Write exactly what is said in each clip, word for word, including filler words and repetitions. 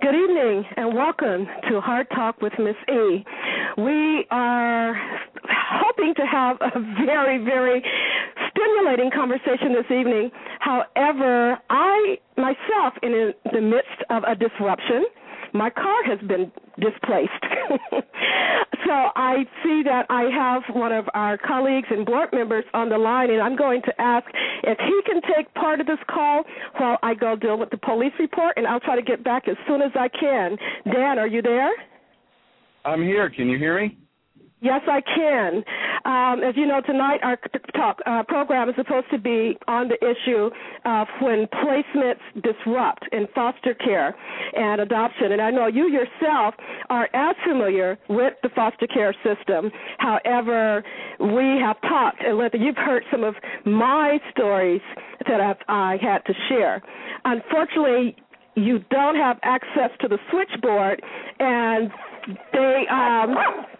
Good evening and welcome to Hard Talk with Miss E. We are hoping to have a very, very stimulating conversation this evening. However, I myself am in the midst of a disruption. My car has been displaced. So I see that I have one of our colleagues and board members on the line, and I'm going to ask if he can take part of this call while I go deal with the police report, and I'll try to get back as soon as I can. Dan, are you there? I'm here. Can you hear me? Yes, I can. Um, as you know, tonight our talk uh, program is supposed to be on the issue of when placements disrupt in foster care and adoption. And I know you yourself are as familiar with the foster care system. However, we have talked, and you've heard some of my stories that I've, I had to share. Unfortunately, you don't have access to the switchboard, and they... Um,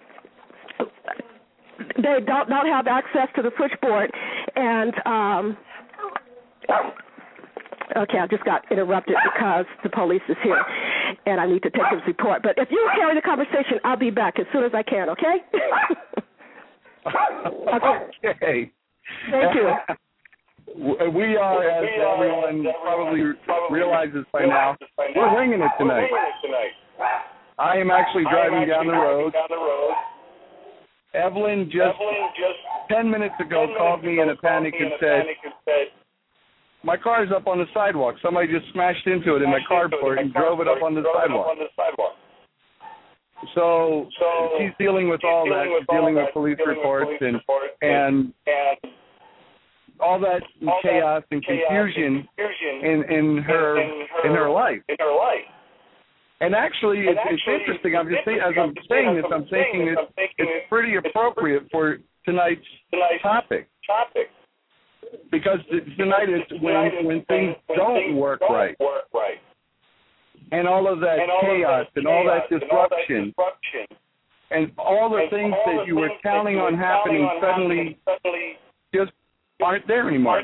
They don't, don't have access to the switchboard, and um, okay, I just got interrupted because the police is here, and I need to take this report. But if you carry the conversation, I'll be back as soon as I can. Okay? Okay. okay. Thank you. We are, as everyone probably realizes by now, we're winging it tonight. I am actually driving down the road. Evelyn just, Evelyn just ten minutes ago ten called minutes me in a panic and said, said, my car is up on the sidewalk. Somebody just smashed into it in my carport and drove it up on the sidewalk. On the sidewalk. So, so she's dealing with she's all dealing that. She's dealing with police reports and, and and all that all chaos that and confusion, confusion in, in, her, in, her, in her life. In her life. And actually, and it's, actually it's interesting. I'm just think, as I'm saying this, I'm thinking it's, it's pretty appropriate for tonight's topic. Topic. Because tonight is when when things don't work right, and all of that chaos and all that disruption, and all the things that you were counting on happening suddenly just aren't there anymore.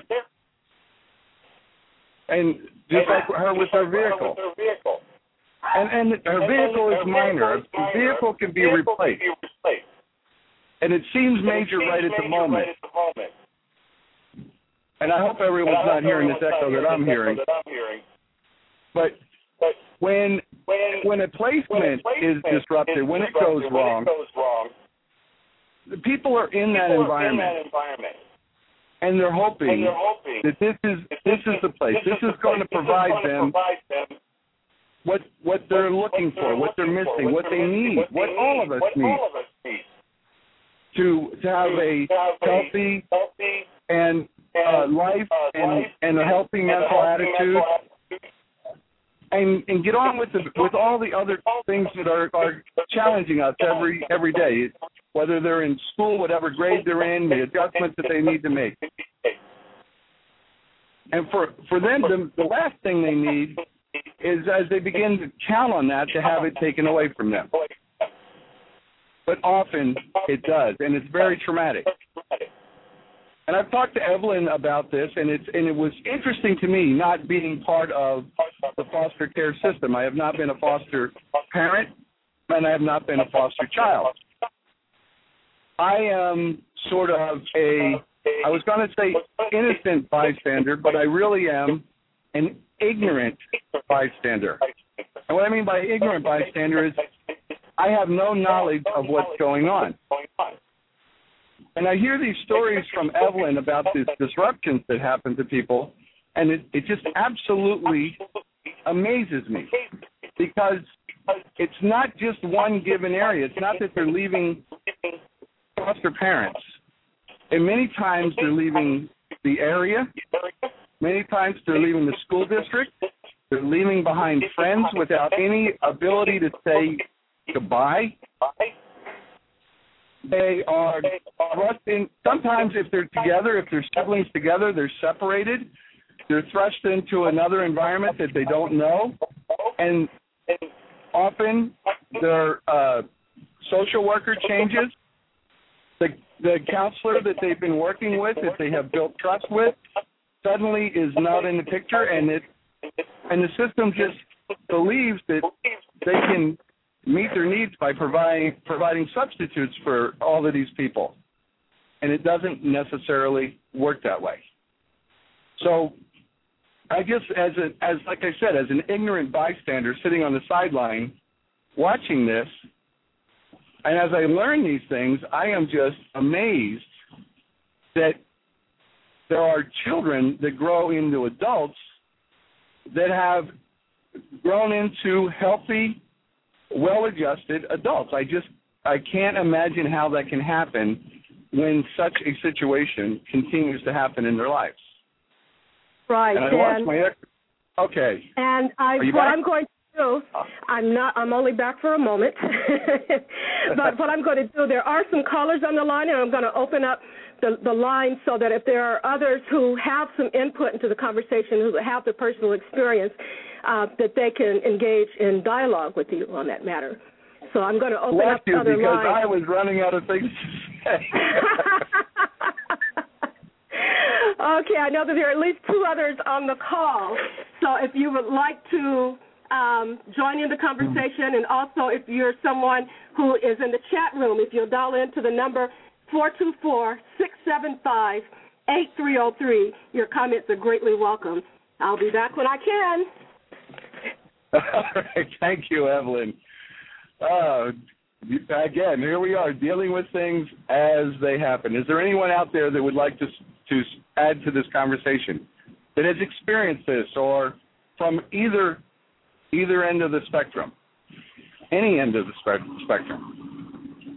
And just like her with her vehicle. And, and her vehicle is minor. The vehicle can be replaced. And it seems major right at the moment. And I hope everyone's not hearing this echo that I'm hearing. But when when a placement is disrupted, when it goes wrong, the people are in that environment. And they're hoping that this is this is the place. This is going to provide them What what they're looking for, what they're missing, what they need, what all of us need to to have a healthy and uh, life and, and a healthy mental attitude, and and get on with the with all the other things that are, are challenging us every every day, whether they're in school, whatever grade they're in, the adjustments that they need to make. And for for them, the, the last thing they need is as they begin to count on that to have it taken away from them. But often it does, and it's very traumatic. And I've talked to Evelyn about this, and it's and it was interesting to me not being part of the foster care system. I have not been a foster parent, and I have not been a foster child. I am sort of a, I was going to say innocent bystander, but I really am an ignorant bystander. And what I mean by ignorant bystander is I have no knowledge of what's going on. And I hear these stories from Evelyn about these disruptions that happen to people, and it, it just absolutely amazes me because it's not just one given area. It's not that they're leaving foster parents. And many times they're leaving the area. Many times they're leaving the school district. They're leaving behind friends without any ability to say goodbye. They are thrust in. Sometimes if they're together, if they're siblings together, they're separated. They're thrust into another environment that they don't know. And often their uh, social worker changes. The, the counselor that they've been working with, that they have built trust with, suddenly is not in the picture, and it and the system just believes that they can meet their needs by providing providing substitutes for all of these people. And it doesn't necessarily work that way. So I guess as a, as like I said, as an ignorant bystander sitting on the sideline watching this, and as I learn these things, I am just amazed that there are children that grow into adults that have grown into healthy, well-adjusted adults. I just, I can't imagine how that can happen when such a situation continues to happen in their lives. Right. And I lost my ex- okay. And I, what back? I'm going to do, I'm not. I'm only back for a moment. But what I'm going to do, there are some callers on the line, and I'm going to open up the, the line so that if there are others who have some input into the conversation, who have the personal experience, uh, that they can engage in dialogue with you on that matter. So I'm going to open Bless up you, other because lines. I was running out of things to say. Okay, I know that there are at least two others on the call. So if you would like to um, join in the conversation, and also if you're someone who is in the chat room, if you'll dial into the number four two four, six seven five, eight three zero three, your comments are greatly welcome. I'll be back when I can. All right, thank you, Evelyn. Uh, again, here we are dealing with things as they happen. Is there anyone out there that would like to to add to this conversation that has experienced this, or from either either end of the spectrum, any end of the spe- spectrum?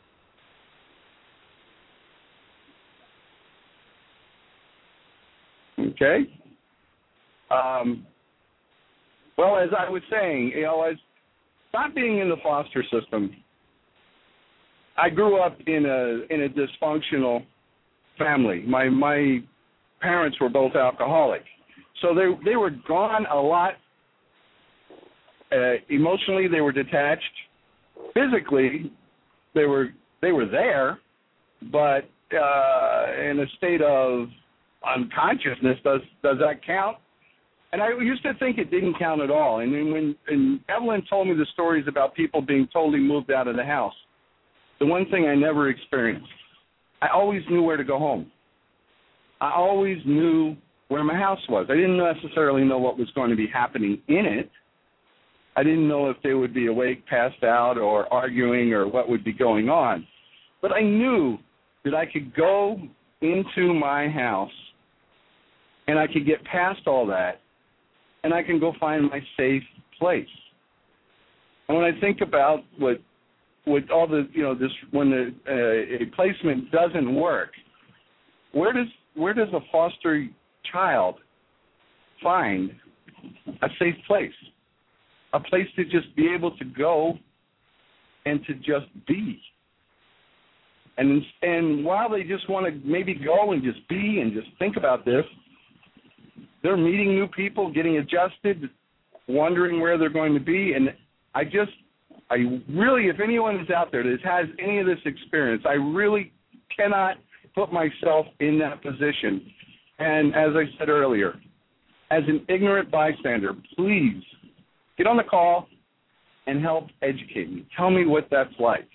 Okay. Um, well, as I was saying, you know, as not being in the foster system, I grew up in a in a dysfunctional family. My my parents were both alcoholic, so they they were gone a lot. Uh, emotionally, they were detached. Physically, they were they were there, but uh, in a state of unconsciousness. Does does that count? And I used to think it didn't count at all. And then when and Evelyn told me the stories about people being totally moved out of the house, the one thing I never experienced, I always knew where to go home. I always knew where my house was. I didn't necessarily know what was going to be happening in it. I didn't know if they would be awake, passed out, or arguing, or what would be going on. But I knew that I could go into my house and I could get past all that, and I can go find my safe place. And when I think about what, what all the, you know, this, when the, uh, a placement doesn't work, where does where does a foster child find a safe place, a place to just be able to go and to just be? And and while they just want to maybe go and just be and just think about this, they're meeting new people, getting adjusted, wondering where they're going to be. And I just, I really, if anyone is out there that has any of this experience, I really cannot put myself in that position. And as I said earlier, as an ignorant bystander, please get on the call and help educate me. Tell me what that's like.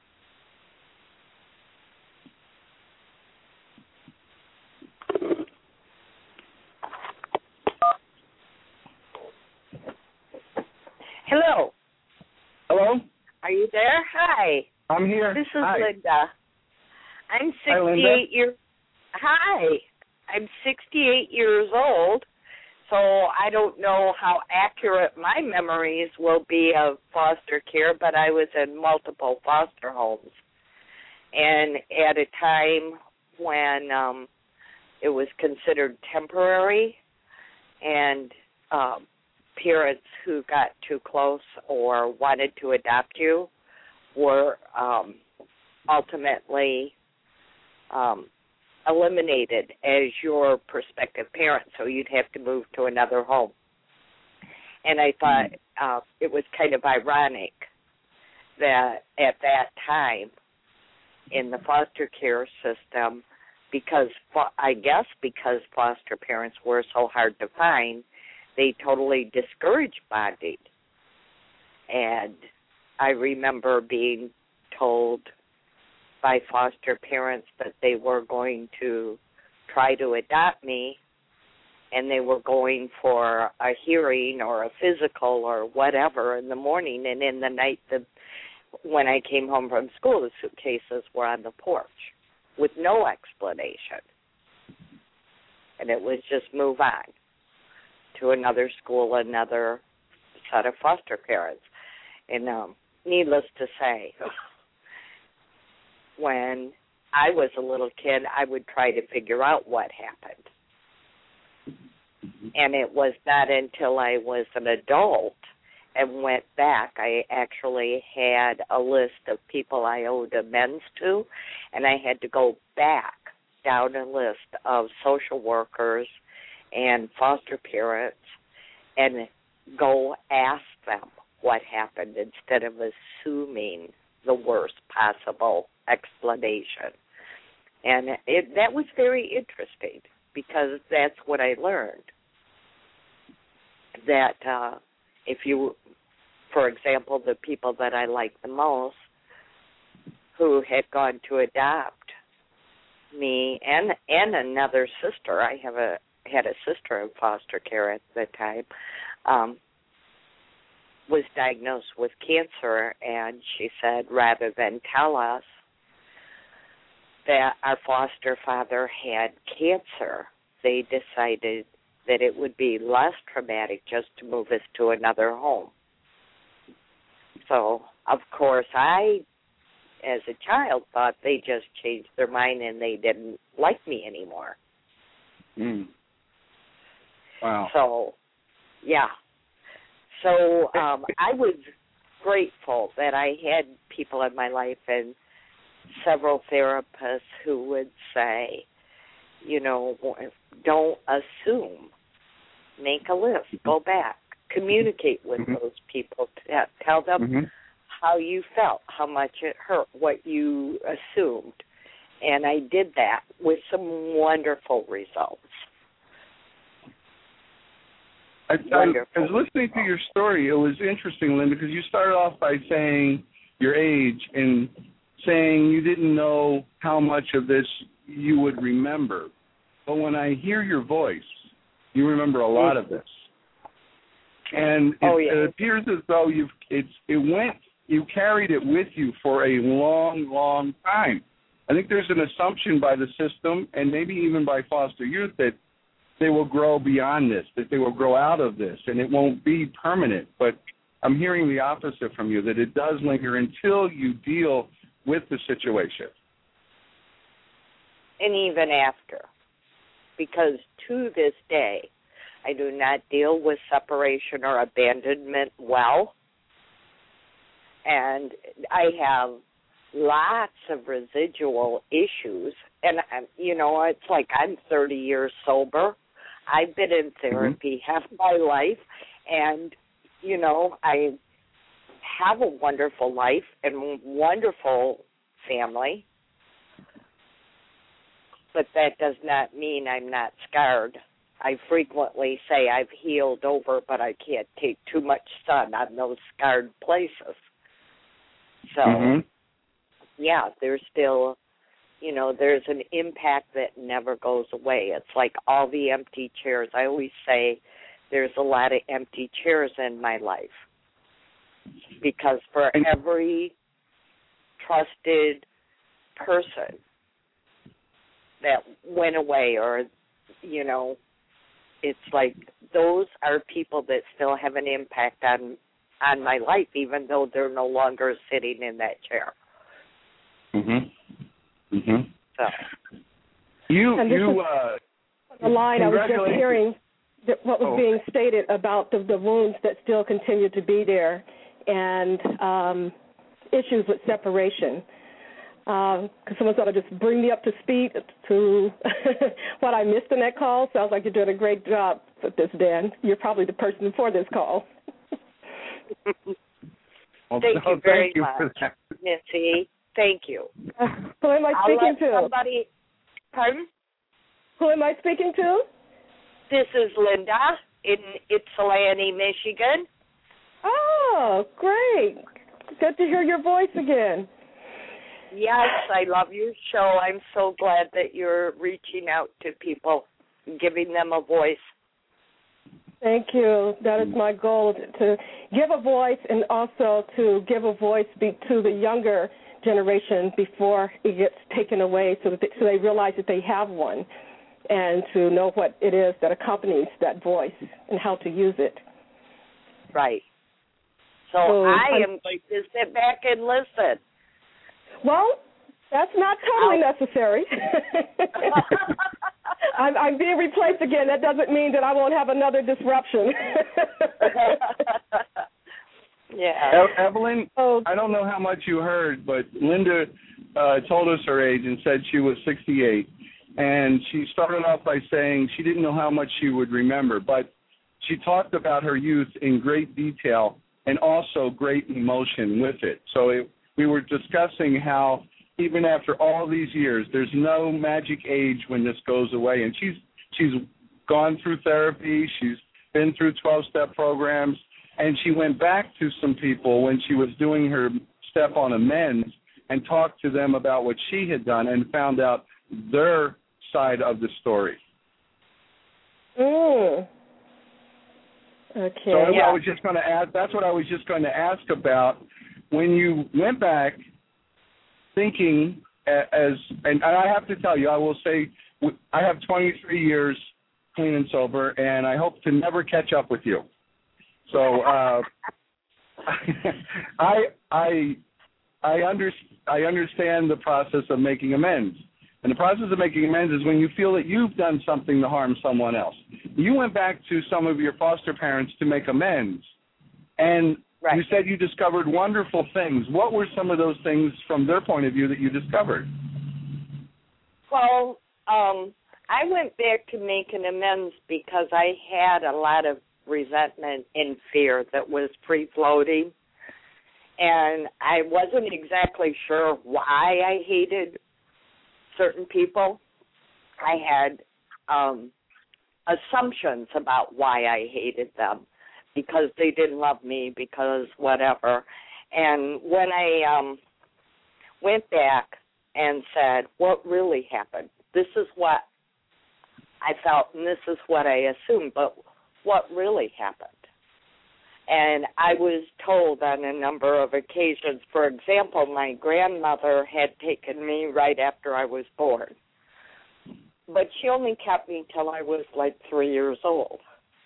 Hello. Hello? Are you there? Hi. I'm here. This is Hi. Linda. I'm Hi, Linda. sixty-eight years. Hi. I'm sixty-eight years old, so I don't know how accurate my memories will be of foster care, but I was in multiple foster homes, and at a time when um, it was considered temporary, and um, parents who got too close or wanted to adopt you were um, ultimately um, eliminated as your prospective parent, so you'd have to move to another home. And I thought uh, it was kind of ironic that at that time in the foster care system, because I guess because foster parents were so hard to find, they totally discouraged bonding. And I remember being told by foster parents that they were going to try to adopt me, and they were going for a hearing or a physical or whatever in the morning, and in the night, the when I came home from school, the suitcases were on the porch with no explanation. And it was just move on to another school, another set of foster parents. And um, needless to say, when I was a little kid, I would try to figure out what happened. And it was not until I was an adult and went back, I actually had a list of people I owed amends to, and I had to go back down a list of social workers and foster parents and go ask them what happened instead of assuming the worst possible explanation. And it, that was very interesting because that's what I learned. That uh, if you, for example, the people that I like the most who had gone to adopt me and and another sister, I have a had a sister in foster care at the time, um, was diagnosed with cancer, and she said rather than tell us that our foster father had cancer, they decided that it would be less traumatic just to move us to another home. So, of course, I, as a child, thought they just changed their mind and they didn't like me anymore. Mm. Wow. So, yeah. So um, I was grateful that I had people in my life and several therapists who would say, you know, don't assume. Make a list. Go back. Communicate with mm-hmm. those people. Tell them mm-hmm. how you felt, how much it hurt, what you assumed. And I did that with some wonderful results. I, I, I was listening to your story. It was interesting, Lynn, because you started off by saying your age and saying you didn't know how much of this you would remember. But when I hear your voice, you remember a lot of this. And it, oh, yeah. it appears as though you've it's it went you carried it with you for a long, long time. I think there's an assumption by the system and maybe even by foster youth that they will grow beyond this, that they will grow out of this, and it won't be permanent. But I'm hearing the opposite from you, that it does linger until you deal with the situation. And even after. Because to this day, I do not deal with separation or abandonment well. And I have lots of residual issues. And, you know, it's like I'm thirty years sober. I've been in therapy mm-hmm. half my life. And, you know, I have a wonderful life and wonderful family. But that does not mean I'm not scarred. I frequently say I've healed over, but I can't take too much sun on those scarred places. So, mm-hmm. yeah, there's still, you know, there's an impact that never goes away. It's like all the empty chairs. I always say there's a lot of empty chairs in my life. Because for every trusted person that went away or, you know, it's like those are people that still have an impact on on my life, even though they're no longer sitting in that chair. Mm-hmm. Mm-hmm. So. You, and this you, is uh, the line I was just hearing that what was oh. being stated about the, the wounds that still continue to be there and um, issues with separation. Because um, someone sort of just bring me up to speed to what I missed in that call. Sounds like you're doing a great job with this, Dan. You're probably the person for this call. well, thank no, you very thank you much, Missy. Thank you. Uh, who am I speaking I'll let to? Somebody, pardon? Who am I speaking to? This is Linda in Ypsilanti, Michigan. Oh, great. Good to hear your voice again. Yes, I love your show. I'm so glad that you're reaching out to people, giving them a voice. Thank you. That is my goal, to give a voice and also to give a voice to the younger generation before it gets taken away, so that they, so they realize that they have one, and to know what it is that accompanies that voice and how to use it. Right. So, so I am going to sit back and listen. Well, that's not totally I'll... necessary. I'm, I'm being replaced again. That doesn't mean that I won't have another disruption. Yeah. Evelyn, oh. I don't know how much you heard, but Linda uh, told us her age and said she was sixty-eight. And she started off by saying she didn't know how much she would remember, but she talked about her youth in great detail and also great emotion with it. So it, we were discussing how even after all these years, there's no magic age when this goes away. And she's she's gone through therapy. She's been through twelve-step programs. And she went back to some people when she was doing her step on amends and talked to them about what she had done and found out their side of the story. Mm. Okay. So yeah. I was just going to ask. That's what I was just going to ask about. When you went back, thinking as, and I have to tell you, I will say, I have twenty-three years clean and sober, and I hope to never catch up with you. So uh, I I I, under, I understand the process of making amends. And the process of making amends is when you feel that you've done something to harm someone else. You went back to some of your foster parents to make amends, and right. you said you discovered wonderful things. What were some of those things from their point of view that you discovered? Well, um, I went back to make an amends because I had a lot of resentment and fear that was free-floating, and I wasn't exactly sure why I hated certain people. I had um, assumptions about why I hated them, because they didn't love me, because whatever. And when I um, went back and said, what really happened? This is what I felt, and this is what I assumed, but what really happened? And I was told on a number of occasions, for example, my grandmother had taken me right after I was born, but she only kept me till I was like three years old.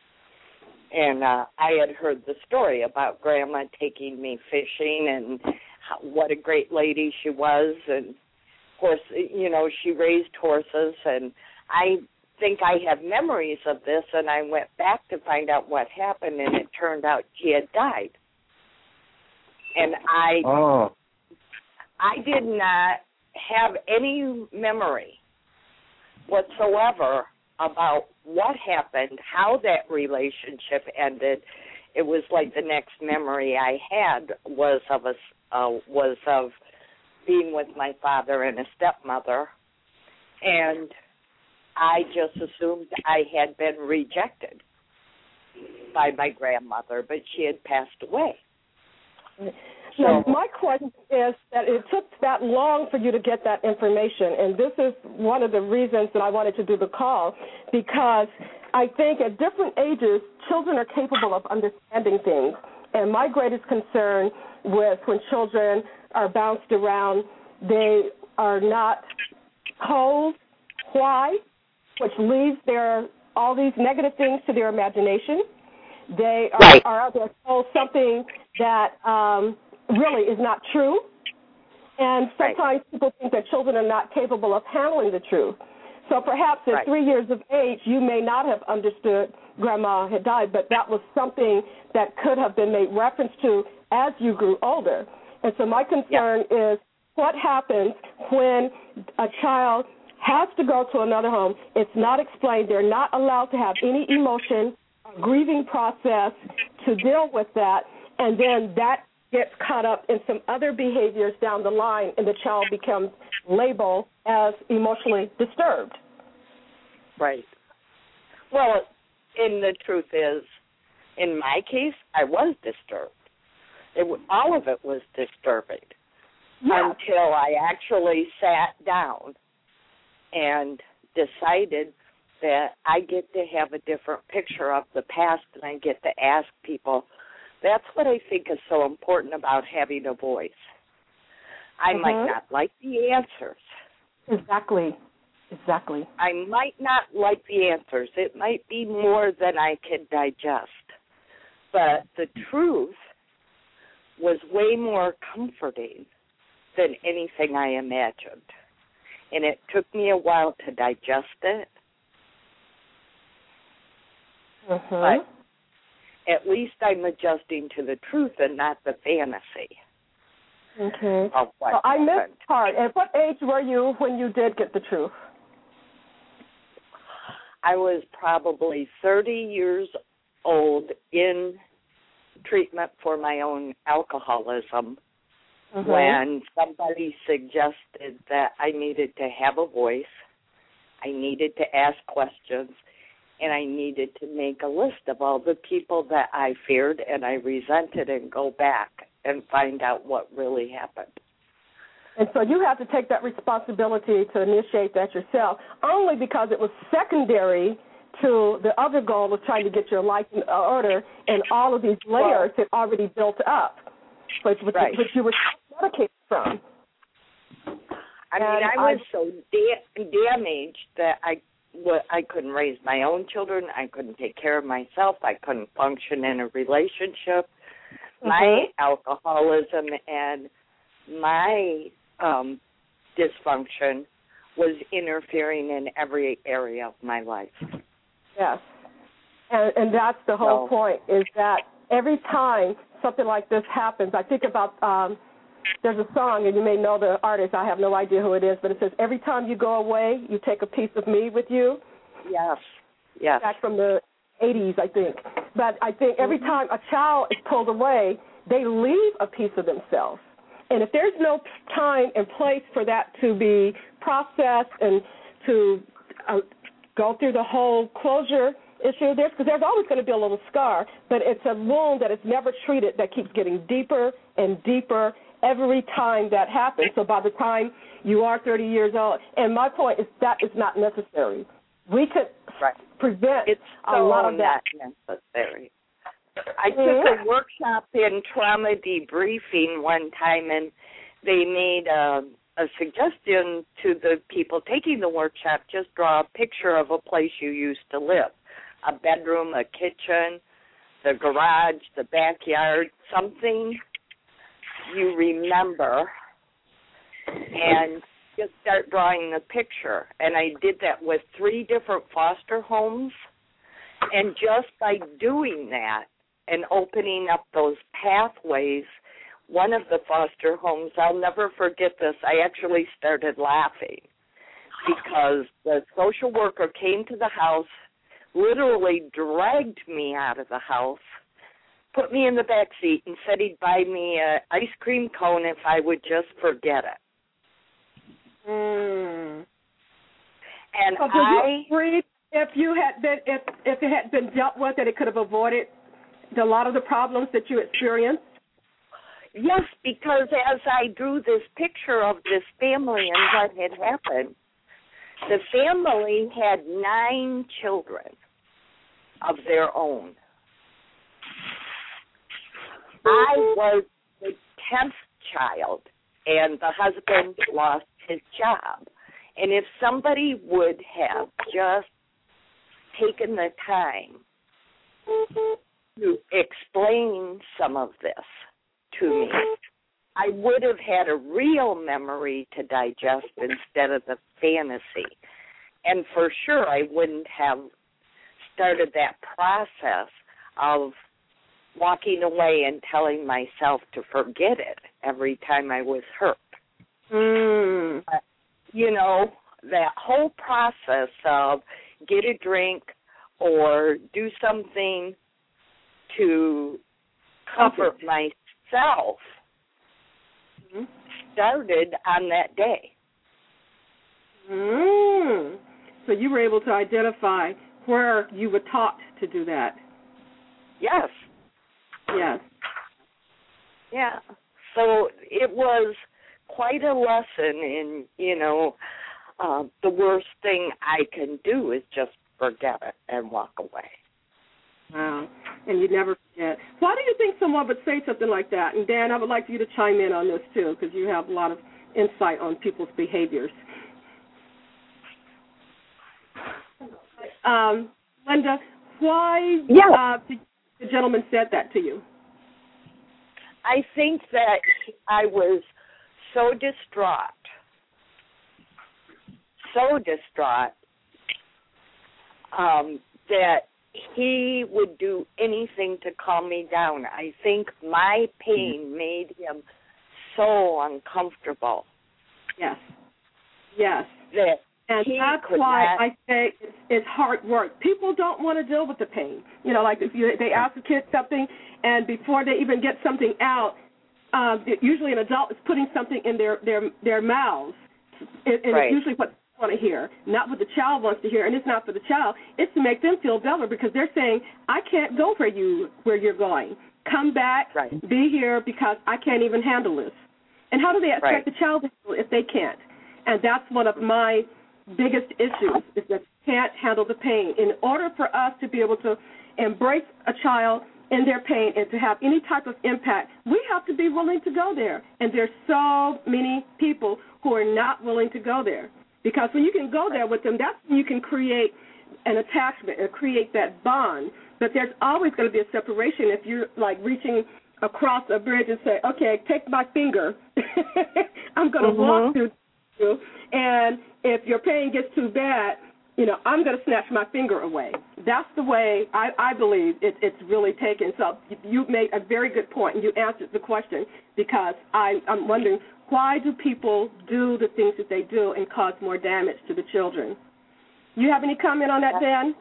And uh, I had heard the story about Grandma taking me fishing and how, what a great lady she was. And, of course, you know, she raised horses. And I think I have memories of this, and I went back to find out what happened, and it turned out she had died. And I, oh. I did not have any memory whatsoever about what happened, how that relationship ended. It was like the next memory I had was of a, uh, was of being with my father and a stepmother, and I just assumed I had been rejected by my grandmother, but she had passed away. So my question is that it took that long for you to get that information, and this is one of the reasons that I wanted to do the call, because I think at different ages, children are capable of understanding things. And my greatest concern with when children are bounced around, they are not told why, which leaves their all these negative things to their imagination. They are, right. are out there told something that um, really is not true. And sometimes right. people think that children are not capable of handling the truth. So perhaps at right. three years of age, you may not have understood Grandma had died, but that was something that could have been made reference to as you grew older. And so my concern yeah. is what happens when a child has to go to another home. It's not explained. They're not allowed to have any emotion, a grieving process to deal with that, and then that gets caught up in some other behaviors down the line, and the child becomes labeled as emotionally disturbed. Right. Well, And the truth is, in my case, I was disturbed. It, all of it was disturbing yeah. until I actually sat down and decided that I get to have a different picture of the past, and I get to ask people. That's what I think is so important about having a voice. I mm-hmm. might not like the answers. Exactly. Exactly. I might not like the answers. It might be more than I can digest. But the truth was way more comforting than anything I imagined. And it took me a while to digest it. Mm-hmm. But at least I'm adjusting to the truth and not the fantasy. Okay. Of what well, I happened. missed part. At what age were you when you did get the truth? I was probably thirty years old in treatment for my own alcoholism mm-hmm. when somebody suggested that I needed to have a voice, I needed to ask questions, and I needed to make a list of all the people that I feared and I resented and go back and find out what really happened. And so you have to take that responsibility to initiate that yourself, only because it was secondary to the other goal of trying to get your life in order, and all of these layers had already built up, which, which, right. which you were medicated from. I mean, and I was I, so da- damaged that I, well, I couldn't raise my own children. I couldn't take care of myself. I couldn't function in a relationship. Mm-hmm. My alcoholism and my um, dysfunction was interfering in every area of my life. Yes, and, and that's the whole so, point, is that every time something like this happens, I think about, um, there's a song, and you may know the artist, I have no idea who it is, but it says, every time you go away, you take a piece of me with you. Yes, yes. Back from the eighties, I think. But I think every time a child is pulled away, they leave a piece of themselves. And if there's no time and place for that to be processed and to uh, go through the whole closure issue, there's because there's always going to be a little scar, but it's a wound that is never treated that keeps getting deeper and deeper every time that happens. So by the time you are thirty years old, and my point is that is not necessary. We could right. prevent it's a so lot of that. Not necessary. I took a workshop in trauma debriefing one time, and they made a, a suggestion to the people taking the workshop, just draw a picture of a place you used to live, a bedroom, a kitchen, the garage, the backyard, something you remember, and just start drawing the picture. And I did that with three different foster homes, and just by doing that, and opening up those pathways, one of the foster homes, I'll never forget this, I actually started laughing because the social worker came to the house, literally dragged me out of the house, put me in the back seat, and said he'd buy me an ice cream cone if I would just forget it. Mm. And so I... You if you had been, if, if it had been dealt with, that it could have avoided a lot of the problems that you experienced? Yes, because as I drew this picture of this family and what had happened, the family had nine children of their own. I was the tenth child, and the husband lost his job. And if somebody would have just taken the time to explain some of this to me, I would have had a real memory to digest instead of the fantasy. And for sure, I wouldn't have started that process of walking away and telling myself to forget it every time I was hurt. Mm. But, you know, that whole process of get a drink or do something to comfort myself mm-hmm. started on that day. Mm. So you were able to identify where you were taught to do that? Yes. Yes. Yeah. So it was quite a lesson in, you know, uh, the worst thing I can do is just forget it and walk away. Wow. And you never forget. Why do you think someone would say something like that? And, Dan, I would like you to chime in on this, too, because you have a lot of insight on people's behaviors. Um, Linda, why yeah. uh, did the gentleman said that to you? I think that I was so distraught, so distraught um, that he would do anything to calm me down. I think my pain made him so uncomfortable. Yes. Yes. That and he that's could why not... I say it's, it's hard work. People don't want to deal with the pain. You know, like if you, they ask a kid something, and before they even get something out, uh, usually an adult is putting something in their, their, their mouths, and, and right. it's usually what they want to hear, not what the child wants to hear, and it's not for the child. It's to make them feel better because they're saying, I can't go where, you, where you're going. Come back, right. be here because I can't even handle this. And how do they expect right. the child to handle if they can't? And that's one of my biggest issues is that they can't handle the pain. In order for us to be able to embrace a child in their pain and to have any type of impact, we have to be willing to go there. And there's so many people who are not willing to go there. Because when you can go there with them, that's when you can create an attachment or create that bond. But there's always going to be a separation if you're like reaching across a bridge and say, okay, take my finger. I'm going to mm-hmm. walk through you. And if your pain gets too bad, you know, I'm going to snatch my finger away. That's the way I, I believe it, it's really taken. So you made a very good point, and you answered the question because I, I'm wondering, why do people do the things that they do and cause more damage to the children? You have any comment on that, Dan?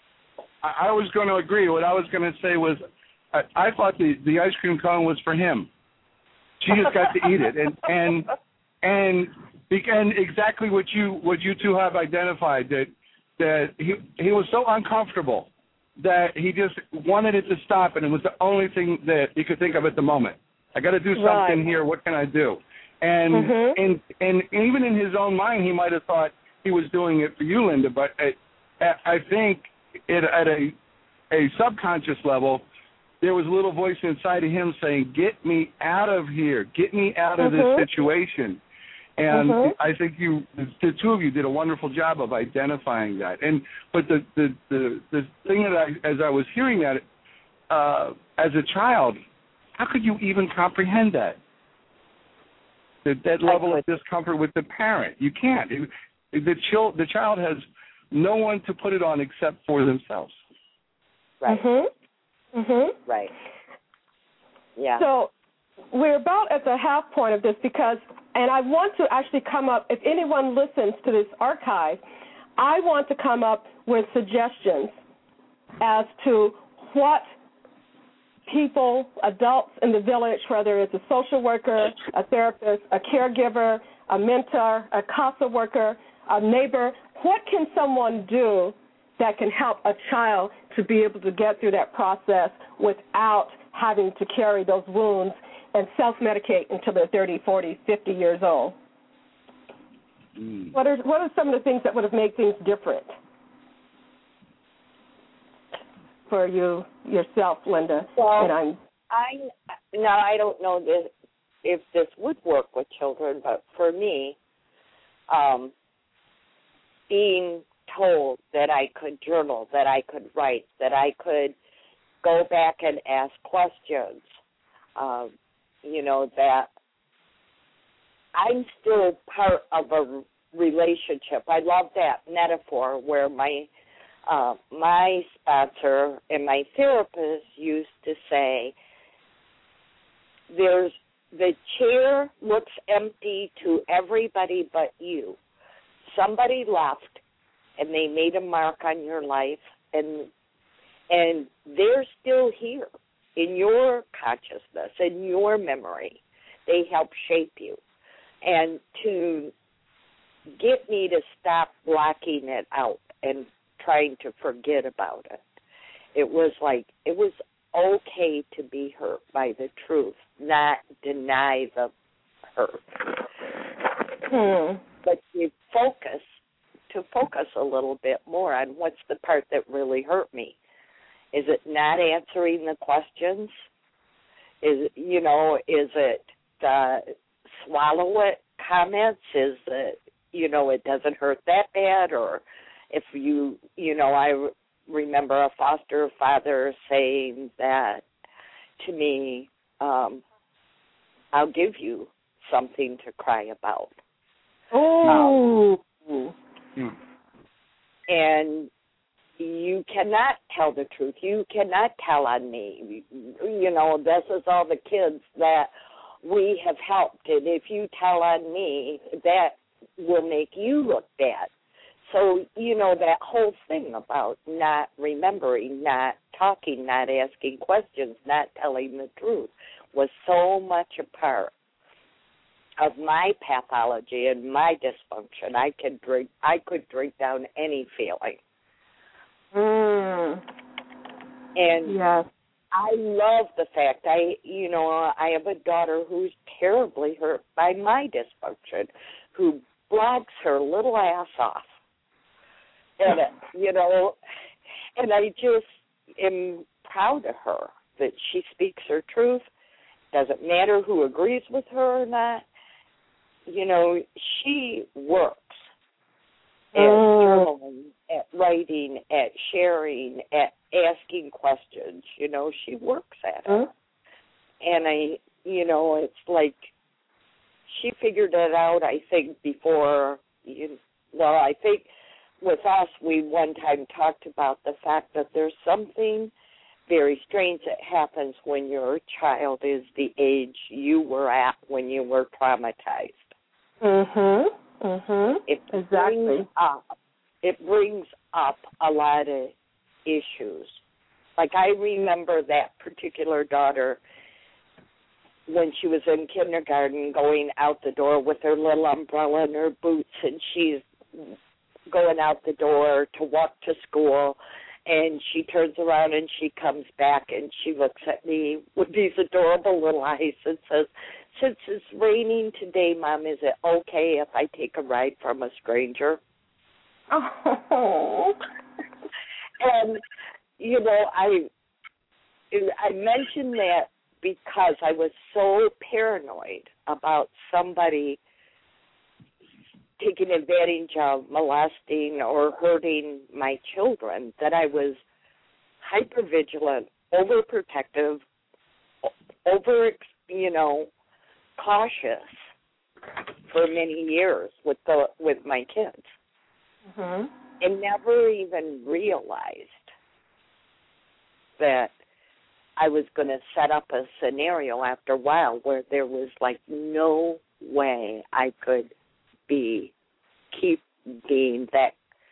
I, I was going to agree. What I was going to say was I, I thought the, the ice cream cone was for him. She just got to eat it. And and and and exactly what you what you two have identified, that that he he was so uncomfortable that he just wanted it to stop, and it was the only thing that he could think of at the moment. I got to do something right. here. What can I do? And mm-hmm. and and even in his own mind, he might have thought he was doing it for you, Linda. But I, I think it, at a a subconscious level, there was a little voice inside of him saying, "Get me out of here. Get me out of mm-hmm. this situation." And mm-hmm. I think you, the two of you, did a wonderful job of identifying that. And but the the the, the thing that I, as I was hearing that, uh, as a child, how could you even comprehend that? That that level of discomfort with the parent, you can't. It, the child, the child has no one to put it on except for themselves. Right. Mm-hmm. Mm-hmm. Right. Yeah. So we're about at the half point of this because, and I want to actually come up, if anyone listens to this archive, I want to come up with suggestions as to what people, adults in the village, whether it's a social worker, a therapist, a caregiver, a mentor, a CASA worker, a neighbor, what can someone do that can help a child to be able to get through that process without having to carry those wounds and self-medicate until they're thirty, forty, fifty years old? Mm. What are what are some of the things that would have made things different for you yourself, Linda? Well, and I'm, I now I don't know this, if this would work with children, but for me, um, being told that I could journal, that I could write, that I could go back and ask questions, um, you know, that I'm still part of a relationship. I love that metaphor where my uh, my sponsor and my therapist used to say, there's the chair looks empty to everybody but you. Somebody left, and they made a mark on your life, and and they're still here in your consciousness, in your memory. They help shape you. And to get me to stop blocking it out and trying to forget about it. It was like, it was okay to be hurt by the truth, not deny the hurt. Hmm. But you focus, to focus a little bit more on what's the part that really hurt me. Is it not answering the questions? Is, you know, is it uh, swallow it comments? Is it, you know, it doesn't hurt that bad? Or if you, you know, I remember a foster father saying that to me, um, I'll give you something to cry about. Oh. Um, and you cannot tell the truth. You cannot tell on me. You know, this is all the kids that we have helped. And if you tell on me, that will make you look bad. So, you know, that whole thing about not remembering, not talking, not asking questions, not telling the truth was so much a part of my pathology and my dysfunction. I could drink I could drink down any feeling. Mm. And yes. I love the fact I you know, I have a daughter who's terribly hurt by my dysfunction, who blogs her little ass off. And you know, and I just am proud of her that she speaks her truth. Doesn't matter who agrees with her or not. You know, she works at mm. journaling, at writing, at sharing, at asking questions. You know, she works at it. Mm. And I, you know, it's like she figured it out, I think, before, you, well, I think with us, we one time talked about the fact that there's something very strange that happens when your child is the age you were at when you were traumatized. Mm-hmm. Mm-hmm. It exactly. Brings up, it brings up a lot of issues. Like I remember that particular daughter when she was in kindergarten going out the door with her little umbrella and her boots, and she's going out the door to walk to school, and she turns around and she comes back and she looks at me with these adorable little eyes and says, "Since it's raining today, Mom, is it okay if I take a ride from a stranger?" Oh. And, you know, I I mentioned that because I was so paranoid about somebody taking advantage of, molesting, or hurting my children that I was hypervigilant, overprotective, over, you know, cautious for many years with the with my kids, mm-hmm. and never even realized that I was going to set up a scenario after a while where there was like no way I could be keep being that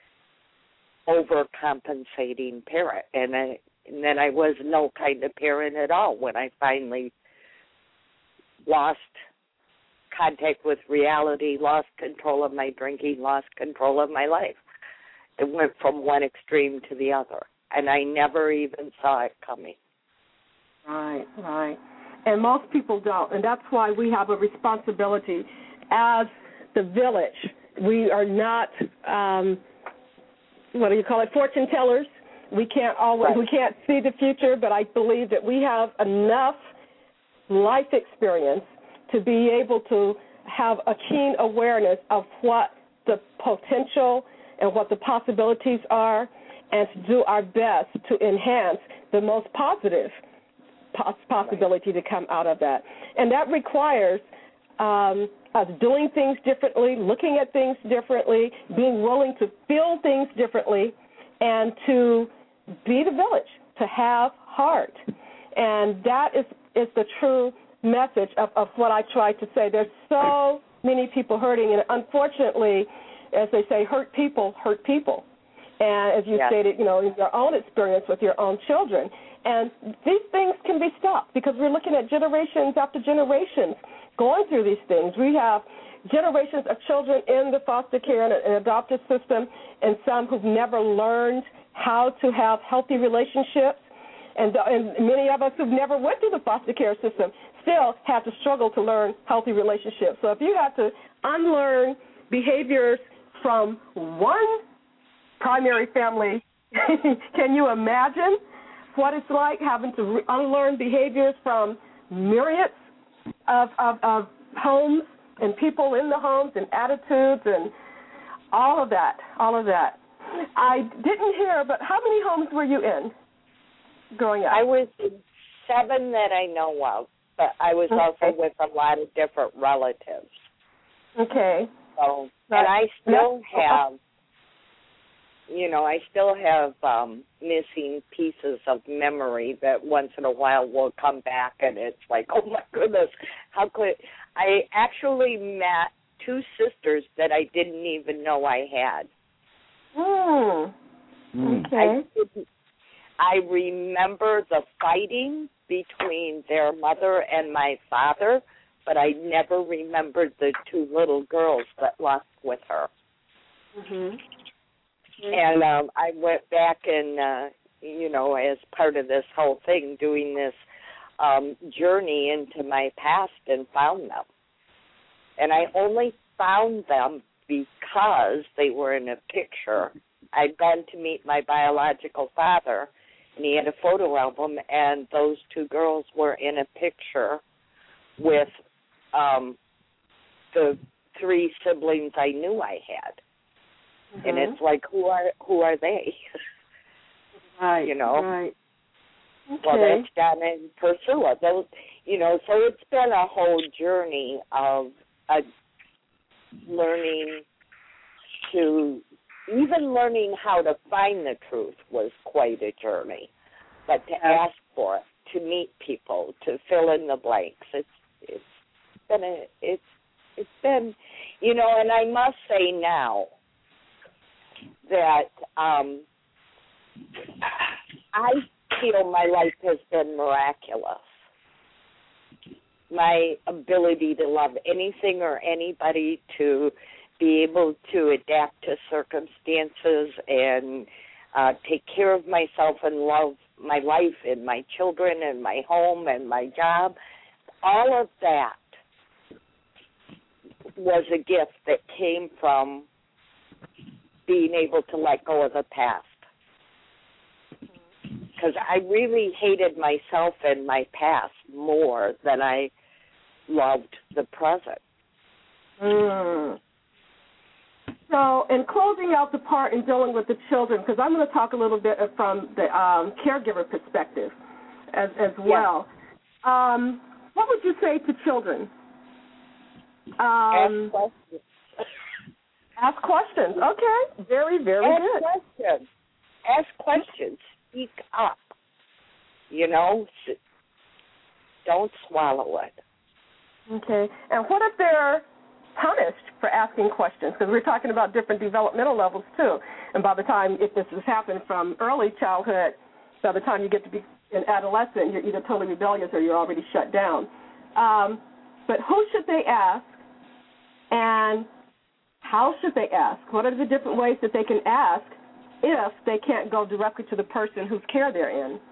overcompensating parent, and I and then I was no kind of parent at all when I finally lost contact with reality, lost control of my drinking, lost control of my life. It went from one extreme to the other, and I never even saw it coming. Right, right. And most people don't, and that's why we have a responsibility as the village. We are not, um, what do you call it, fortune tellers. We can't always, right. we can't see the future, but I believe that we have enough life experience to be able to have a keen awareness of what the potential and what the possibilities are, and to do our best to enhance the most positive poss- possibility right. to come out of that. And that requires um, us doing things differently, looking at things differently, being willing to feel things differently, and to be the village, to have heart. And that is, is the true message of, of what I try to say. There's so many people hurting, and unfortunately, as they say, hurt people hurt people. And as you yes. stated, you know, in your own experience with your own children. And these things can be stopped because we're looking at generations after generations going through these things. We have generations of children in the foster care and, and adoptive system, and some who've never learned how to have healthy relationships, and, the, and many of us who've never went through the foster care system still have to struggle to learn healthy relationships. So if you have to unlearn behaviors from one primary family, can you imagine what it's like having to re- unlearn behaviors from myriads of, of, of homes and people in the homes and attitudes and all of that, all of that. I didn't hear, but how many homes were you in growing up? I was in seven that I know of, but I was okay. also with a lot of different relatives. Okay. So, and I still have, you know, I still have um, missing pieces of memory that once in a while will come back, and it's like, oh my goodness, how could I actually met two sisters that I didn't even know I had. Hmm. Okay. I, I remember the fighting between their mother and my father, but I never remembered the two little girls that left with her. Mm-hmm. And um, I went back and, uh, you know, as part of this whole thing, doing this um, journey into my past and found them. And I only found them because they were in a picture. I'd gone to meet my biological father, and he had a photo album, and those two girls were in a picture with um, the three siblings I knew I had. Mm-hmm. And it's like, who are who are they? Right, you know. Right. Okay. Well, that's Donna and Priscilla. Those, you know, so it's been a whole journey of uh, learning to, even learning how to find the truth was quite a journey. But to ask for it, to meet people, to fill in the blanks, it's it's been a it's it's been, you know, and I must say now that um, I feel my life has been miraculous. My ability to love anything or anybody, to be able to adapt to circumstances and uh, take care of myself and love my life and my children and my home and my job, all of that was a gift that came from being able to let go of the past. Because I really hated myself and my past more than I loved the present. Mm. So, in closing out the part in dealing with the children, because I'm going to talk a little bit from the um, caregiver perspective as, as well. Yeah. Um, what would you say to children? Um, Ask questions. Ask questions. Okay. Very, very Ask good. Questions. Ask questions. Speak up. You know, don't swallow it. Okay. And what if they're punished for asking questions? Because we're talking about different developmental levels, too. And by the time, if this has happened from early childhood, by the time you get to be an adolescent, you're either totally rebellious or you're already shut down. Um, but who should they ask, and how should they ask? What are the different ways that they can ask if they can't go directly to the person whose care they're in?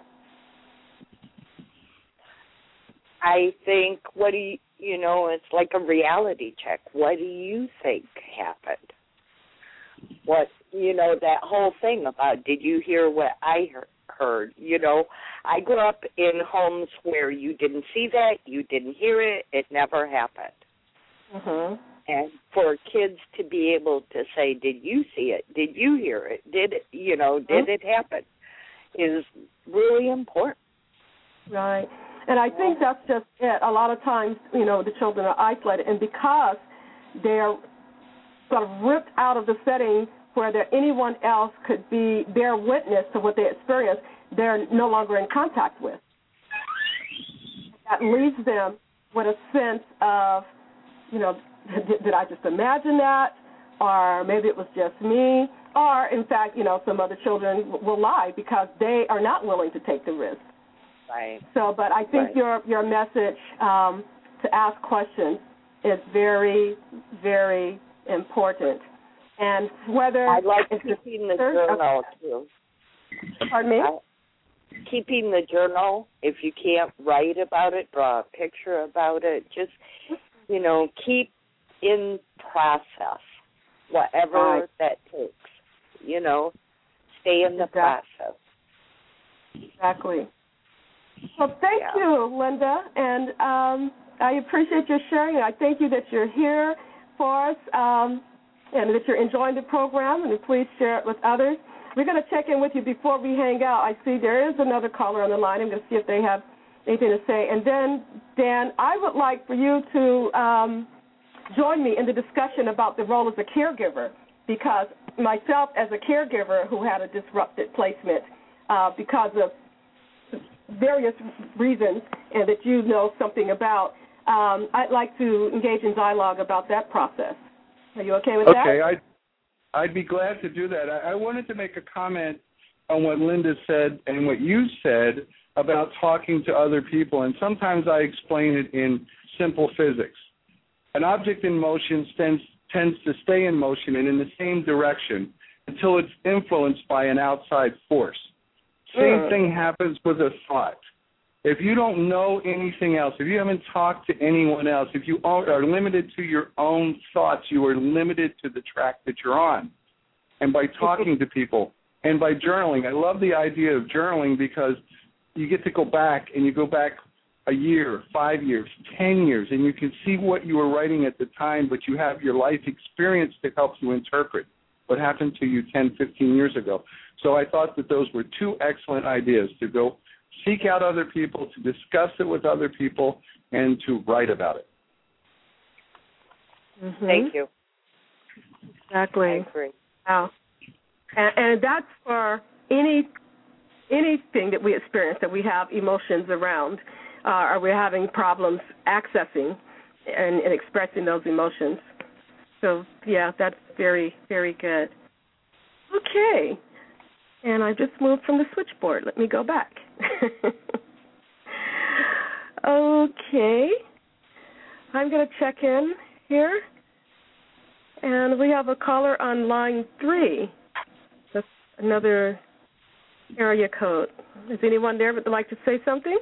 I think, what do you, you know, it's like a reality check. What do you think happened? What, you know, that whole thing about, did you hear what I heard? You know, I grew up in homes where you didn't see that, you didn't hear it, it never happened. Mm-hmm. And for kids to be able to say, did you see it? Did you hear it? Did it, you know, did it happen? Is really important. Right. And I think that's just it. A lot of times, you know, the children are isolated, and because they're sort of ripped out of the setting where there anyone else could be bear witness to what they experience, they're no longer in contact with. That leaves them with a sense of, you know, did, did I just imagine that? Or maybe it was just me. Or, in fact, you know, some other children will lie because they are not willing to take the risk. Right. So, but I think right. your your message um, to ask questions is very, very important. And whether I like it's keeping the journal too. Pardon me? I, keeping the journal, if you can't write about it, draw a picture about it. Just, you know, keep in process, whatever right. that takes. You know, stay in the exactly. process. Exactly. Well, thank yeah. you, Linda, and um, I appreciate your sharing. I thank you that you're here for us um, and that you're enjoying the program, and please share it with others. We're going to check in with you before we hang out. I see there is another caller on the line. I'm going to see if they have anything to say. And then, Dan, I would like for you to um, join me in the discussion about the role as a caregiver, because myself as a caregiver who had a disrupted placement uh, because of various reasons and that you know something about, um, I'd like to engage in dialogue about that process. Are you okay with okay, that? Okay, I'd, I'd be glad to do that. I, I wanted to make a comment on what Linda said and what you said about talking to other people, and sometimes I explain it in simple physics. An object in motion tends, tends to stay in motion and in the same direction until it's influenced by an outside force. Same mm. thing happens with a thought. If you don't know anything else, if you haven't talked to anyone else, if you are limited to your own thoughts, you are limited to the track that you're on. And by talking to people and by journaling, I love the idea of journaling because you get to go back and you go back a year, five years, ten years, and you can see what you were writing at the time, but you have your life experience to help you interpret what happened to you ten, fifteen years ago. So I thought that those were two excellent ideas, to go seek out other people, to discuss it with other people, and to write about it. Mm-hmm. Thank you. Exactly. I agree. Wow. And, and that's for any anything that we experience, that we have emotions around, uh, or we're having problems accessing and, and expressing those emotions. So, yeah, that's very, very good. Okay. And I just moved from the switchboard. Let me go back. Okay. I'm going to check in here. And we have a caller on line three. That's another area code. Is anyone there that would like to say something?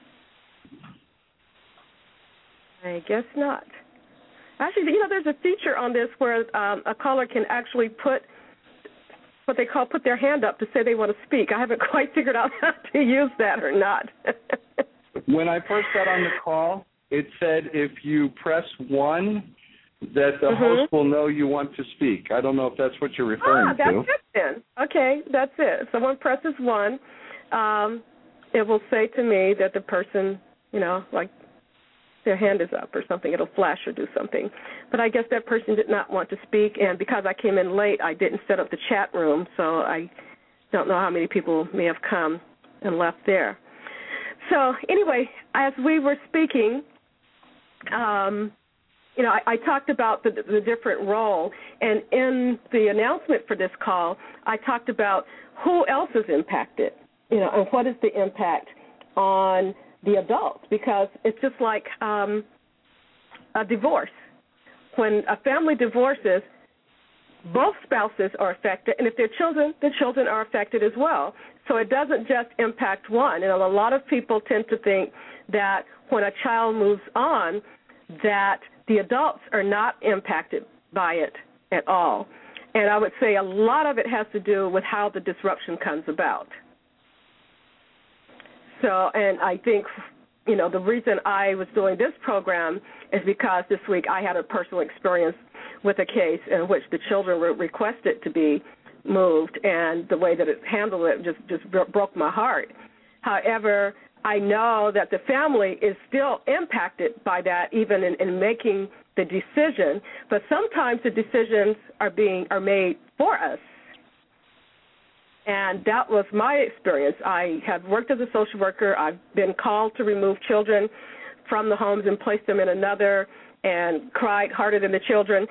I guess not. Actually, you know, there's a feature on this where um, a caller can actually put what they call put their hand up to say they want to speak. I haven't quite figured out how to use that or not. When I first got on the call, it said if you press one, that the mm-hmm. host will know you want to speak. I don't know if that's what you're referring ah, that's to. it then. Okay, that's it. If someone presses one, um, it will say to me that the person, you know, like their hand is up or something. It'll flash or do something. But I guess that person did not want to speak, and because I came in late, I didn't set up the chat room, so I don't know how many people may have come and left there. So anyway, as we were speaking, um, you know, I, I talked about the, the different role, and in the announcement for this call, I talked about who else is impacted, you know, and what is the impact on the adults, because it's just like um, a divorce. When a family divorces, both spouses are affected, and if they're children, the children are affected as well. So it doesn't just impact one. And a lot of people tend to think that when a child moves on, that the adults are not impacted by it at all. And I would say a lot of it has to do with how the disruption comes about. So, and I think, you know, the reason I was doing this program is because this week I had a personal experience with a case in which the children were requested to be moved, and the way that it handled it just, just broke my heart. However, I know that the family is still impacted by that, even in, in making the decision, but sometimes the decisions are being are made for us. And that was my experience. I have worked as a social worker. I've been called to remove children from the homes and place them in another, and cried harder than the children.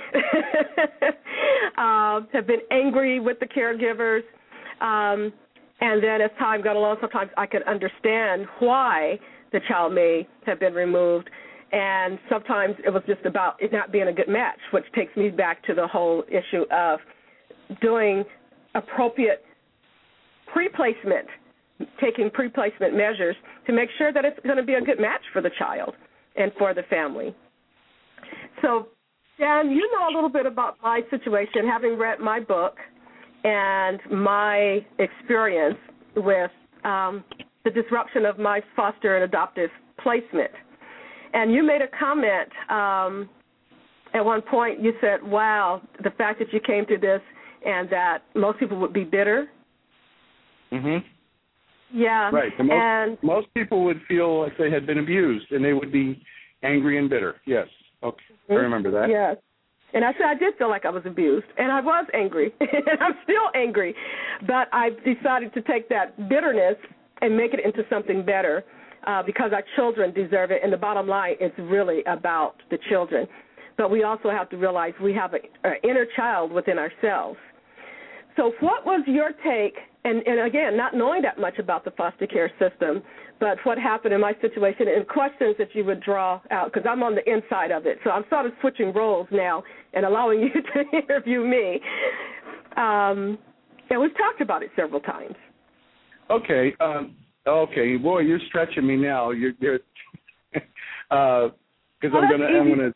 uh, have been angry with the caregivers. Um, and then as time got along, sometimes I could understand why the child may have been removed. And sometimes it was just about it not being a good match, which takes me back to the whole issue of doing appropriate pre-placement, taking pre-placement measures to make sure that it's going to be a good match for the child and for the family. So, Dan, you know a little bit about my situation, having read my book and my experience with um, the disruption of my foster and adoptive placement. And you made a comment um, at one point. You said, wow, the fact that you came through this and that most people would be bitter. Mm-hmm. Yeah. Right. The most, and most people would feel like they had been abused, and they would be angry and bitter. Yes. Okay. I remember that. Yes. And I said I did feel like I was abused, and I was angry, and I'm still angry. But I decided to take that bitterness and make it into something better uh, because our children deserve it, and the bottom line is really about the children. But we also have to realize we have an inner child within ourselves. So what was your take, and, and again, not knowing that much about the foster care system, but what happened in my situation and questions that you would draw out, because I'm on the inside of it. So I'm sort of switching roles now and allowing you to interview me. Um, and we've talked about it several times. Okay. Um, okay. Boy, you're stretching me now. You're, you're uh, because oh, I'm gonna, easy. I'm gonna.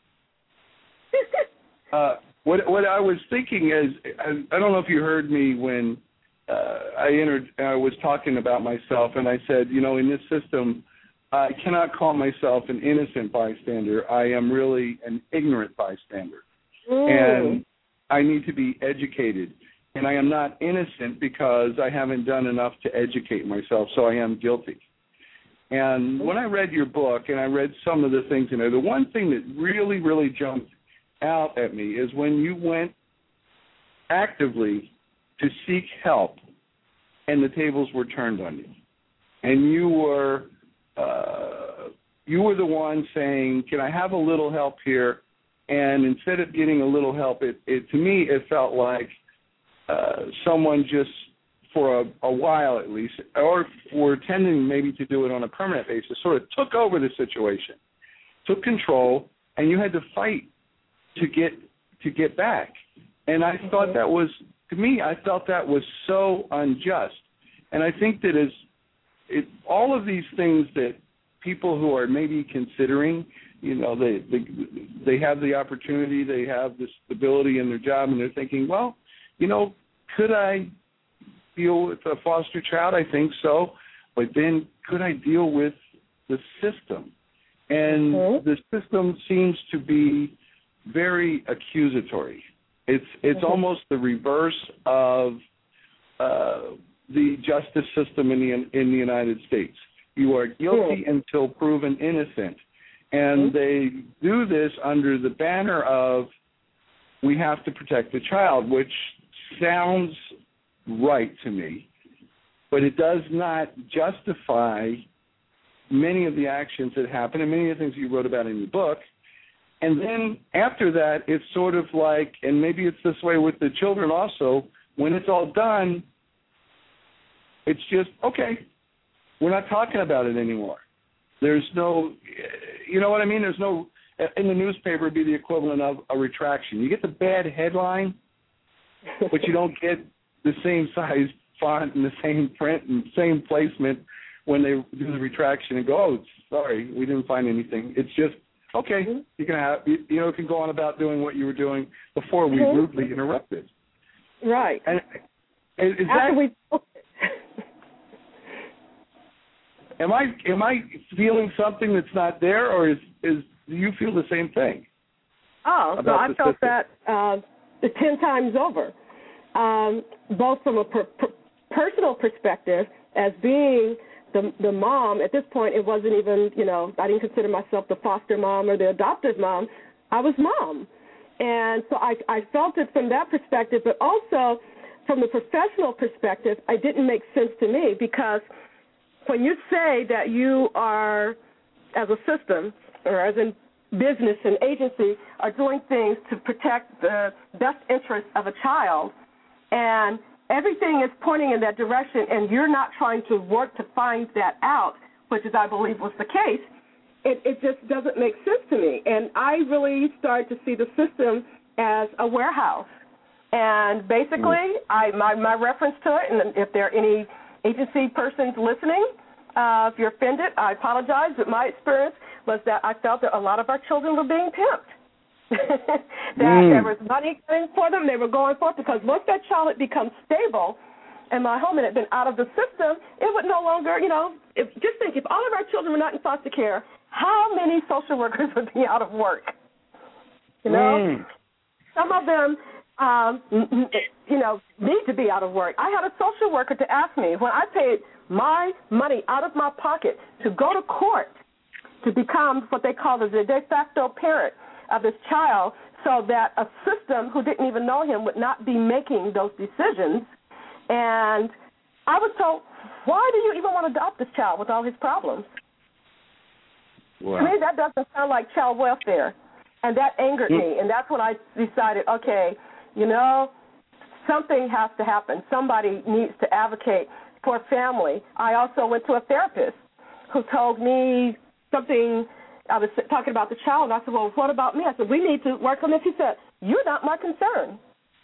Uh, what what I was thinking is, I, I don't know if you heard me when uh, I entered. I was talking about myself, and I said, you know, in this system, I cannot call myself an innocent bystander. I am really an ignorant bystander, Mm. and I need to be educated. And I am not innocent because I haven't done enough to educate myself, so I am guilty. And when I read your book and I read some of the things in there, the one thing that really, really jumped out at me is when you went actively to seek help and the tables were turned on you. And you were uh, you were the one saying, can I have a little help here? And instead of getting a little help, it, it to me it felt like uh, someone just for a, a while at least, or for tending maybe to do it on a permanent basis, sort of took over the situation, took control, and you had to fight to get to get back. And I thought that was, to me, I felt that was so unjust. And I think that as it, all of these things that people who are maybe considering, you know, they, they they have the opportunity, they have the stability in their job, and they're thinking, well, you know, could I deal with a foster child? I think so. But then could I deal with the system? And mm-hmm. the system seems to be very accusatory. It's it's mm-hmm. almost the reverse of uh, the justice system in the in the United States. You are guilty mm-hmm. until proven innocent. And mm-hmm. they do this under the banner of we have to protect the child, which sounds right to me, but it does not justify many of the actions that happen and many of the things you wrote about in your book. And then after that, it's sort of like, and maybe it's this way with the children also, when it's all done, it's just, okay, we're not talking about it anymore. There's no, you know what I mean? There's no, in the newspaper, it'd be the equivalent of a retraction. You get the bad headline, but you don't get the same size font and the same print and same placement when they do the retraction and go, oh, sorry, we didn't find anything. It's just, okay, mm-hmm. you can have, you, you know, you can go on about doing what you were doing before we mm-hmm. rudely interrupted. Right. And is, is After that, we... am I am I feeling something that's not there, or is is do you feel the same thing? Oh, so I felt system? that uh, ten times over. Um, both from a per, per, personal perspective, as being the the mom, at this point it wasn't even, you know, I didn't consider myself the foster mom or the adoptive mom. I was mom. And so I, I felt it from that perspective, but also from the professional perspective, it didn't make sense to me because when you say that you are, as a system or as in business and agency, are doing things to protect the best interests of a child, and everything is pointing in that direction, and you're not trying to work to find that out, which is, I believe, was the case, it, it just doesn't make sense to me. And I really started to see the system as a warehouse. And basically, I my, my reference to it, and if there are any agency persons listening, uh, if you're offended, I apologize, but my experience was that I felt that a lot of our children were being pimped. that mm. there was money coming for them, they were going for it, because once that child had become stable in my home and had been out of the system, it would no longer, you know, if, just think, if all of our children were not in foster care, how many social workers would be out of work? You know? Mm. Some of them, um, you know, need to be out of work. I had a social worker to ask me, when I paid my money out of my pocket to go to court to become what they call the de facto parent of this child, so that a system who didn't even know him would not be making those decisions. And I was told, why do you even want to adopt this child with all his problems? Wow. To me, that doesn't sound like child welfare. And that angered mm. me. And that's when I decided, okay, you know, something has to happen. Somebody needs to advocate for family. I also went to a therapist who told me something. I was talking about the child, and I said, well, what about me? I said, we need to work on this. He said, you're not my concern.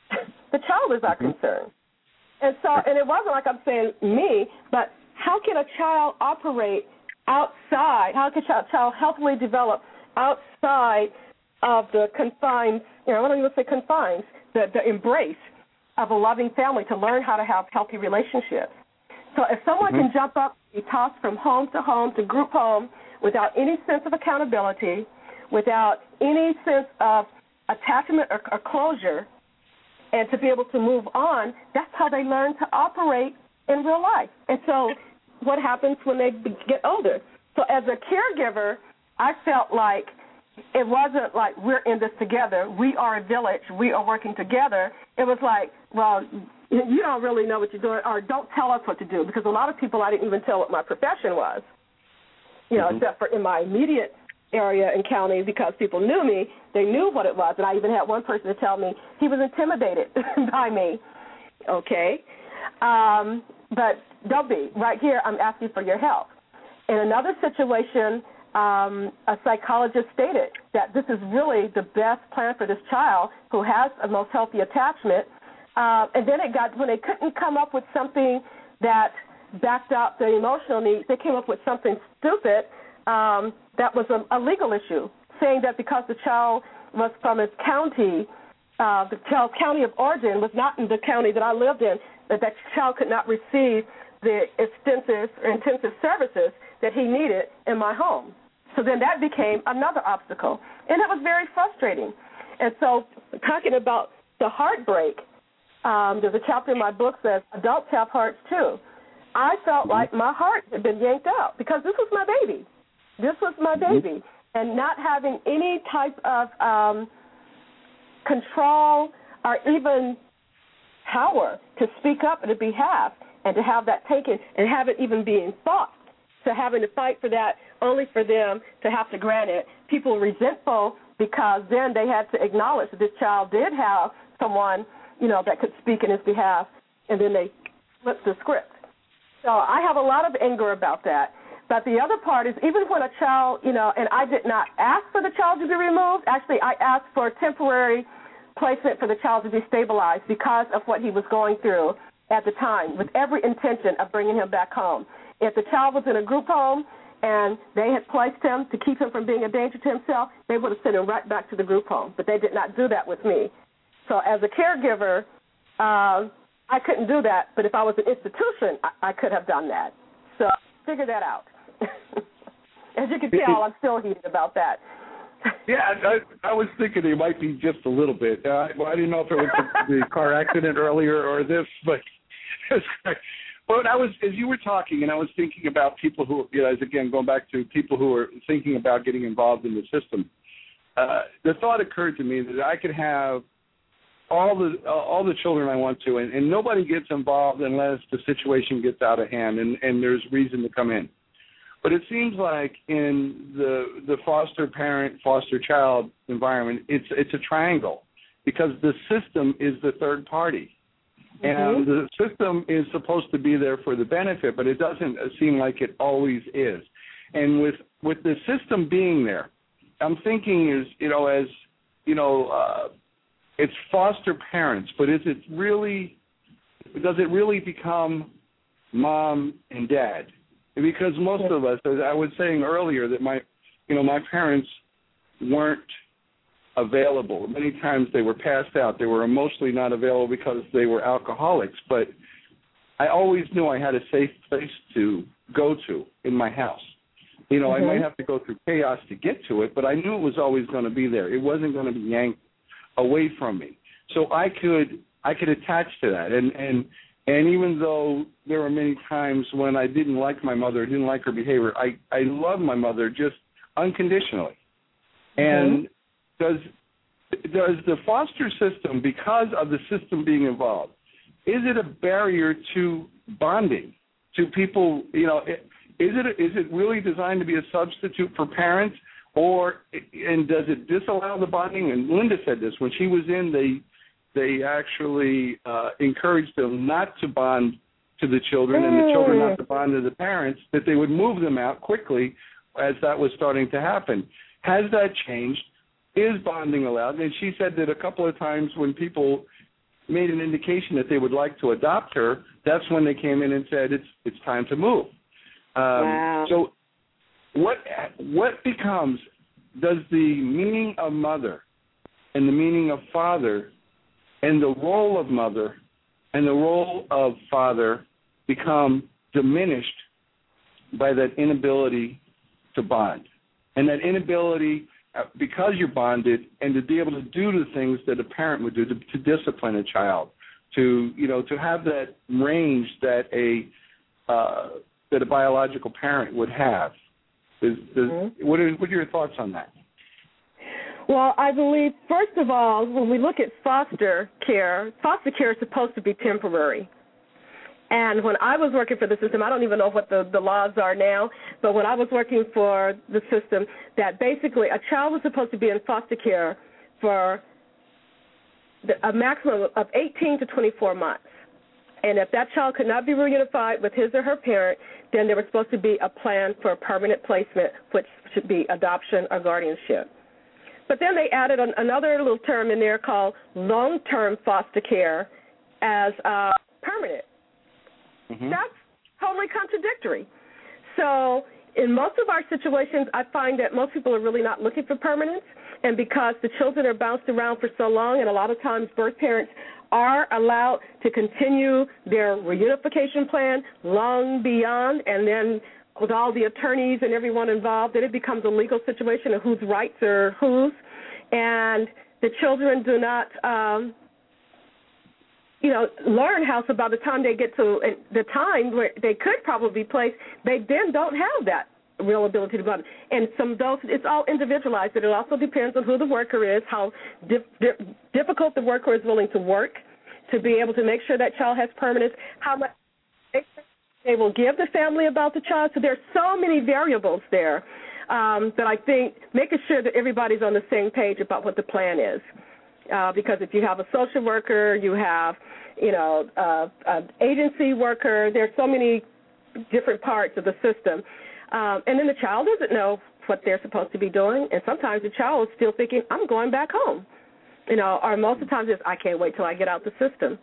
The child is our mm-hmm. concern. And so, and it wasn't like I'm saying me, but how can a child operate outside? How can a child, child healthily develop outside of the confines, you know, I don't even say confines, the, the embrace of a loving family, to learn how to have healthy relationships? So if someone mm-hmm. can jump up, be tossed from home to home to group home without any sense of accountability, without any sense of attachment or, or closure, and to be able to move on, that's how they learn to operate in real life. And so what happens when they get older? So as a caregiver, I felt like it wasn't like we're in this together. We are a village. We are working together. It was like, well, you don't really know what you're doing, or don't tell us what to do, because a lot of people I didn't even tell what my profession was, you know, mm-hmm. except for in my immediate area and county, because people knew me. They knew what it was, and I even had one person to tell me he was intimidated by me. Okay, um, but don't be. Right here, I'm asking for your help. In another situation, um, a psychologist stated that this is really the best plan for this child who has a most healthy attachment. Uh, and then it got, when they couldn't come up with something that backed up the emotional needs, they came up with something stupid um, that was a, a legal issue, saying that because the child was from his county, uh, the child's county of origin was not in the county that I lived in, that that child could not receive the extensive or intensive services that he needed in my home. So then that became another obstacle, and it was very frustrating. And so talking about the heartbreak, um, there's a chapter in my book that says adults have hearts too. I felt like my heart had been yanked out because this was my baby. This was my baby. And not having any type of um, control or even power to speak up on their behalf and to have that taken and have it even being thought, to having to fight for that only for them to have to grant it. People were resentful because then they had to acknowledge that this child did have someone, you know, that could speak in his behalf, and then they flipped the script. So I have a lot of anger about that. But the other part is, even when a child, you know, and I did not ask for the child to be removed. Actually, I asked for a temporary placement for the child to be stabilized because of what he was going through at the time, with every intention of bringing him back home. If the child was in a group home and they had placed him to keep him from being a danger to himself, they would have sent him right back to the group home. But they did not do that with me. So as a caregiver, uh, I couldn't do that. But if I was an institution, I, I could have done that. So figure that out. As you can tell, I'm still heated about that. Yeah, I, I was thinking it might be just a little bit. Uh, well, I didn't know if it was the, the car accident earlier or this, but but I was, as you were talking, and I was thinking about people who, you know, as again going back to people who are thinking about getting involved in the system. Uh, the thought occurred to me that I could have all the uh, all the children I want to, and, and nobody gets involved unless the situation gets out of hand and, and there's reason to come in. But it seems like in the the foster parent, foster child environment, it's it's a triangle because the system is the third party. Mm-hmm. And the system is supposed to be there for the benefit, but it doesn't seem like it always is. And with with the system being there, I'm thinking is, you know, as, you know, uh, it's foster parents, but is it really, does it really become mom and dad? Because most of us, as I was saying earlier, that my, you know, my parents weren't available. Many times they were passed out. They were emotionally not available because they were alcoholics. But I always knew I had a safe place to go to in my house. You know, mm-hmm. I might have to go through chaos to get to it, but I knew it was always going to be there. It wasn't going to be yanked away from me. So I could I could attach to that. And, and, and even though there were many times when I didn't like my mother, didn't like her behavior, I, I love my mother just unconditionally. And mm-hmm. does does the foster system, because of the system being involved, is it a barrier to bonding, to people, you know, is it is it really designed to be a substitute for parents, or, and does it disallow the bonding? And Linda said this, when she was in, they they actually uh, encouraged them not to bond to the children and the children not to bond to the parents, that they would move them out quickly as that was starting to happen. Has that changed? Is bonding allowed? And she said that a couple of times when people made an indication that they would like to adopt her, that's when they came in and said it's it's time to move. Um, wow. So what what becomes, does the meaning of mother and the meaning of father and the role of mother and the role of father become diminished by that inability to bond? And that inability, because you're bonded, and to be able to do the things that a parent would do, to, to discipline a child, to, you know, to have that range that a uh, that a biological parent would have. Is, is, mm-hmm. what, are, what are your thoughts on that? Well, I believe, first of all, when we look at foster care, foster care is supposed to be temporary. And when I was working for the system, I don't even know what the, the laws are now, but when I was working for the system, that basically a child was supposed to be in foster care for the, a maximum of eighteen to twenty-four months. And if that child could not be reunified with his or her parent, then there was supposed to be a plan for a permanent placement, which should be adoption or guardianship. But then they added an, another little term in there called long-term foster care as uh, permanent. Mm-hmm. That's totally contradictory. So in most of our situations, I find that most people are really not looking for permanence, and because the children are bounced around for so long, and a lot of times birth parents are allowed to continue their reunification plan long beyond, and then with all the attorneys and everyone involved, then it becomes a legal situation of whose rights are whose, and the children do not um, you know, learn how, so by the time they get to the time where they could probably be placed, they then don't have that real ability to bond. And some of those, it's all individualized. It also depends on who the worker is, how dif- dif- difficult the worker is willing to work to be able to make sure that child has permanence, how much they will give the family about the child. So there's so many variables there um, that I think making sure that everybody's on the same page about what the plan is. Uh, because if you have a social worker, you have, you know, uh, an agency worker, there's so many different parts of the system. Um, and then the child doesn't know what they're supposed to be doing, and sometimes the child is still thinking, I'm going back home. You know, or most of the times it's, I can't wait till I get out the system.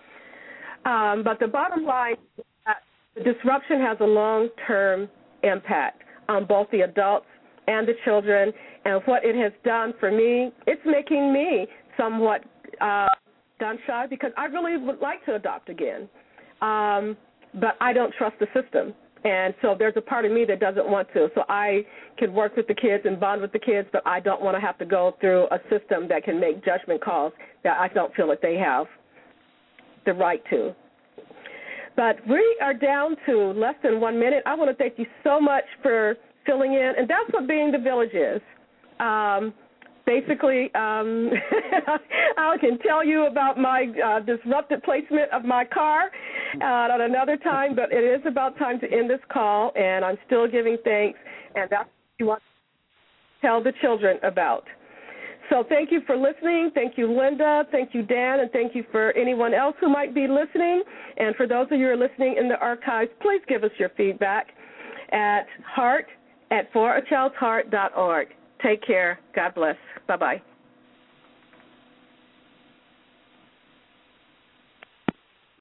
Um, but the bottom line is that the disruption has a long-term impact on both the adults and the children, and what it has done for me, it's making me somewhat uh, gun shy because I really would like to adopt again, um, but I don't trust the system, and so there's a part of me that doesn't want to. So I can work with the kids and bond with the kids, but I don't want to have to go through a system that can make judgment calls that I don't feel that they have the right to. But we are down to less than one minute. I want to thank you so much for filling in, and that's what Being the Village is. Um, basically, um, I can tell you about my uh, disrupted placement of my car uh, at another time, but it is about time to end this call, and I'm still giving thanks, and that's what you want to tell the children about. So thank you for listening. Thank you, Linda. Thank you, Dan, and thank you for anyone else who might be listening. And for those of you who are listening in the archives, please give us your feedback at heart at for a child's heart dot org. Take care. God bless. Bye-bye.